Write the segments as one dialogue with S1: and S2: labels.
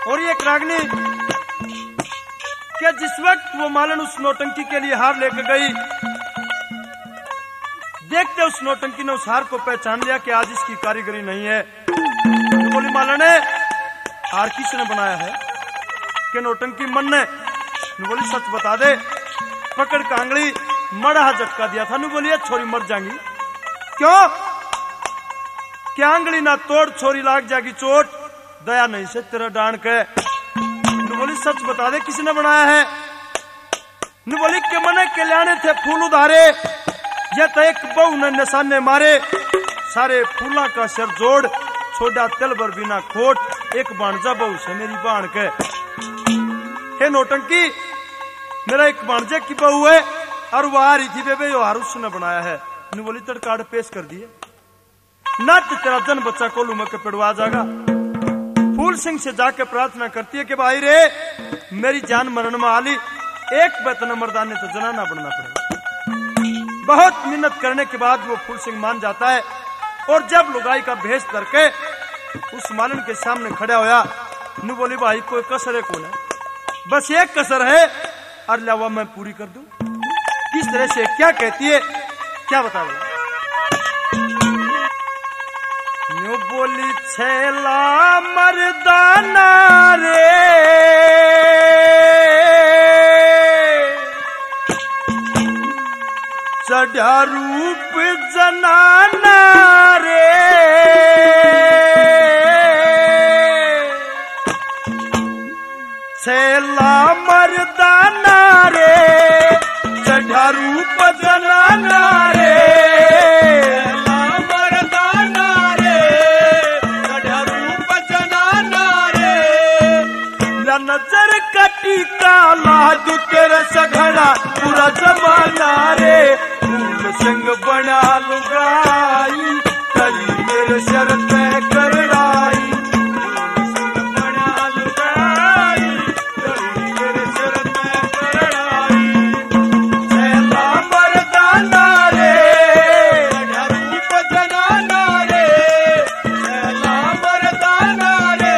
S1: और ये रागनी क्या जिस वक्त वो मालन उस नौटंकी के लिए हार लेकर गई, देखते उस नौटंकी ने उस हार को पहचान लिया कि आज इसकी कारीगरी नहीं है। तो बोली मालन ने हार किसने बनाया है कि नौटंकी मन ने? बोली सच बता दे। पकड़ कांगड़ी मड़ा झटका दिया था। बोली छोरी मर जाएंगी। क्यों? क्या आंगली ना तोड़ छोरी लाग जाएगी चोट, दया नहीं से तेरा डांड के। बोली सच बता दे किसने बनाया है? बोली के मने के लाने थे फूल उधारे, ये तो एक बहू ने निशाने मारे, सारे फूला का सर जोड़ छोड़ा तिल भर बिना खोट, एक बाणजा बहू से मेरी बाण के। हे नौटंकी, मेरा एक बाणजे की बहू है और वो आ रही थी बेबे, यो हार उसने बनाया है। बोली तड़काड़ पेश कर दिए ना तो तेरा जन बच्चा कोलू में के पेड़वा जाएगा। फूल सिंह से जाके प्रार्थना करती है कि भाई रे मेरी जान मरण में आली, एक बेतन मर्दाने तो जनाना बनना पड़ेगा। बहुत मिन्नत करने के बाद वो फूल सिंह मान जाता है और जब लुगाई का भेष करके उस मालन के सामने खड़ा होया, बोली भाई कोई कसर है कौन है? बस एक कसर है और लावा मैं पूरी कर दूं। किस तरह से क्या कहती है क्या बता बोला? बोली छेला मर्दाना रे चढ़ा रूप जनाना रे, छेला मर्दाना रे चढ़ा रूप जनाना रे, नजर कटी काला दू तेरा सघड़ा पूरा जमाना रे, फूल सिंह बना लुगाई कली मेरे सर पे करड़ाई, बना लुगाई कली मेरे सर पे करड़ाई, छेला मर्दाना रे रूप जनाना रे, छेला मर्दाना रे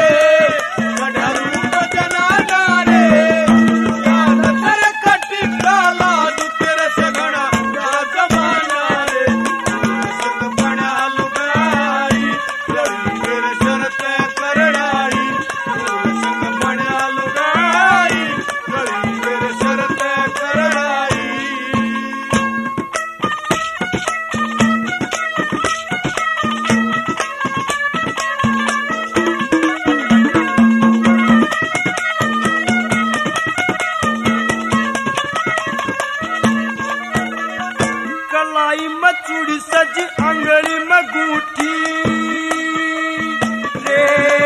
S1: मचूड़ी सजी अंगड़ी में गूठी रे,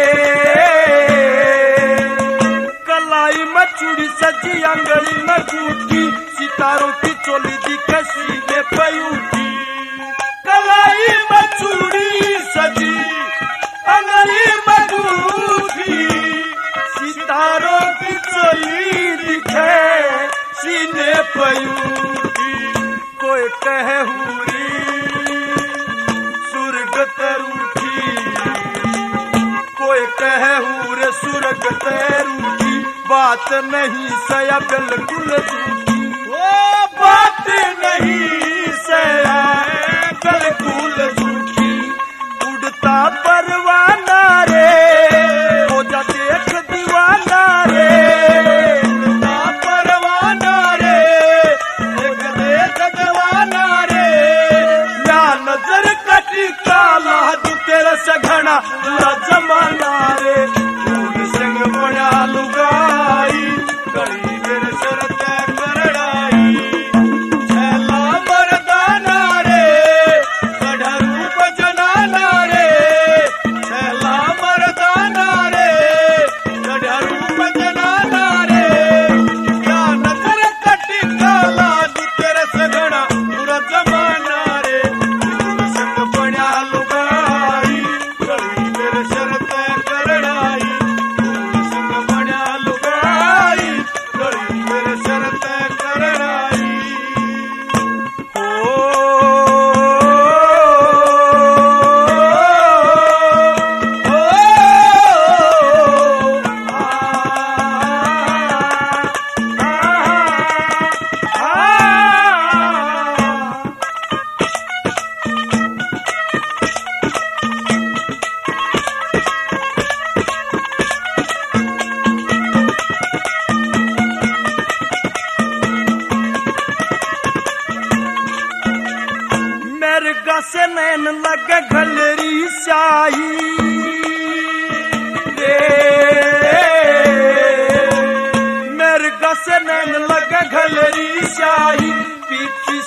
S1: कलाई मचूड़ी सजी अंगड़ी में गूठी, सितारों की चोली दी कसी में पयूठी, कलाई मचूड़ी सजी अंगड़ी में गूठी, सितारों की चोली दिखे सीने पयूठी, कोई कहे हुरी सुर्ग तरूठी, कोई कहे हुरे सुर्ग तरूठी, बात नहीं सया बिल्कुल झूठी, वो बात नहीं सया बिल्कुल झूठी, उड़ता परवाना रे हो जा देख दीवाना रे, उड़ता परवाना रे देख देख दीवाना रे, या नजर कटी काला तू तेरा सघना पूरा जमाना रे, फूल सिंह बना लुगाई कड़ी मेरे सर पे करड़ाई, छेला मर्दाना रे चढ़ा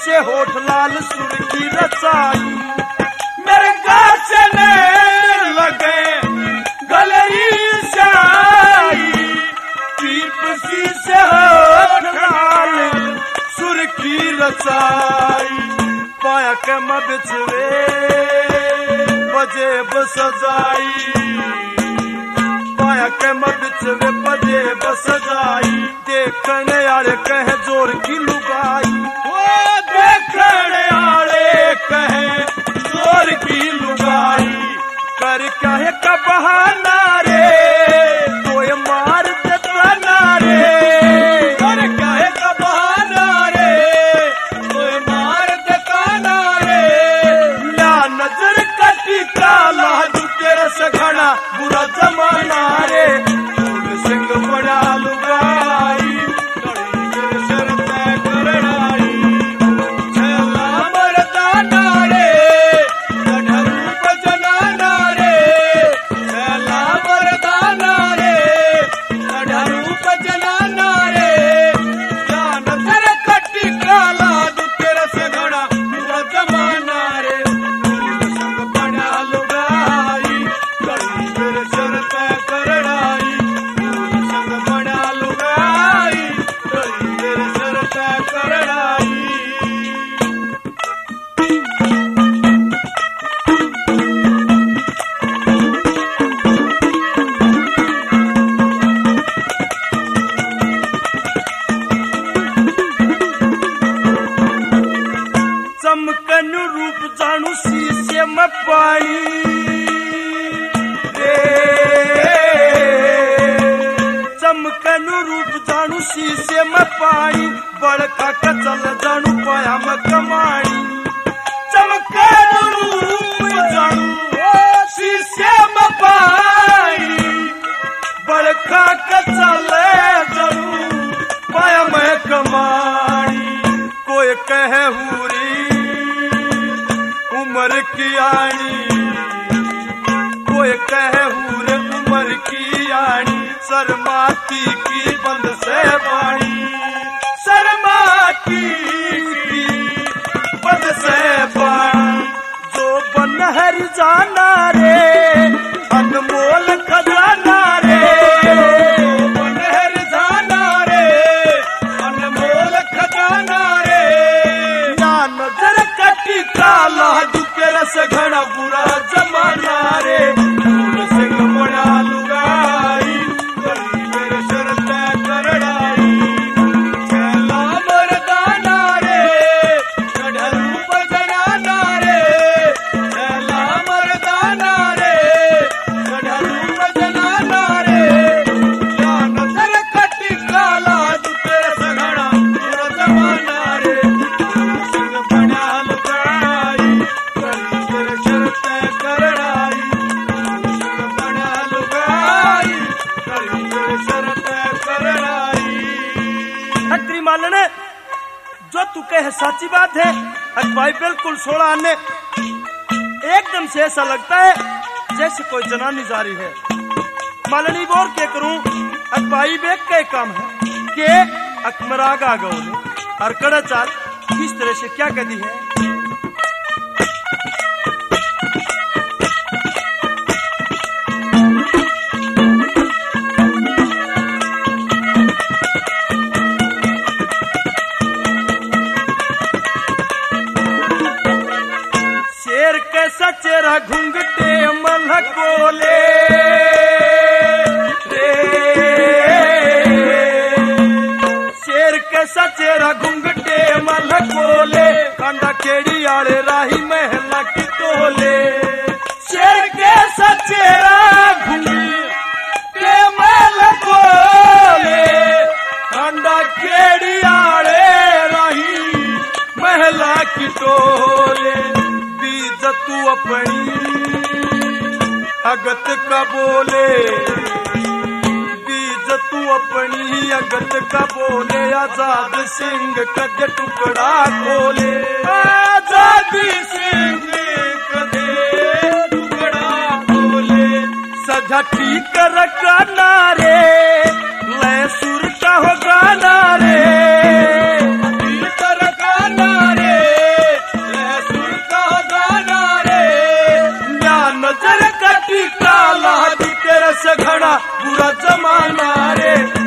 S1: से होठ लाल सुर्खी रचाई, मेरे गाछ ने लगे गलरी साई, पीप सी से होठ लाल सुर्खी रचाई, पाया के मबिछवे बजे बसजाई, पाया के मबिछवे बजे बसजाई, देखने आले कहे जोर की लुगाई, ओ देखने आले कहे जोर की लुगाई, कर कहे का बहाना रे कोई मार देता ना रे, कर कहे का बहाना रे कोई मार देता ना रे, या नजर कटी काला तेरा सघना बुरा जमाना रे, फूल सिंह बड़ा लुगाई चमकन रूप जानू शीशे में पानी रे, चमकन रूप जानू शीशे में पानी, बड़का कचल जानू पाया में कमानी, चमकन रूप जानू शीशे में पानी, बड़का कचल जानू पाया में कमानी, कोई कहे हुरी उम्र की आनी, कोई कहे हुरे उम्र की आनी, शर्माती की बंद से बाणी, शर्माती की बंद से बाणी, जो बनहर जाना रे अनमोल खजाना रे, बनहर जाना रे अनमोल खजाना रे, या नजर कटी काला रस घड़ा बुरा जमाना रे, फूल सिंह बड़ा लुगाई गली मेरे शरत करड़ाई, छैला मर्दाना रे गढ़ रूप जनाना रे, छैला मर्दाना रे गढ़ रूप जनाना रे, या नजर कटी काला दुखे रस घड़ा बुरा जमाना रे, फूल सिंह बड़ा लुगाई मालने जो तू कहे सच्ची बात है, अजबाई बिल्कुल सोड़ा आने एकदम से ऐसा लगता है जैसे कोई जनानी जारी है, मालनी बोर के करूं अजबाई बेग के काम है के अकमरागा गौ और कड़ा चाल किस तरह से क्या कहती है, सचेरा घुंघटे मलकोले रे, शेर के सचेरा घुंघटे मलकोले, कांडा केड़ी आले राही महला की तोले, शेर के सचेरा घुंघटे मलकोले, कांडा केड़ी आले राही महला की तोले, तू अपनी अगत का बोले, बीज तू अपनी अगत का बोले, आजाद सिंह कदे टुकड़ा खोले, आजादी सिंह कदे टुकड़ा खोले, सजा ठीक रखना रे लय सुर का हो गाना रे, ठीक रखना रे बुरा जमाना रे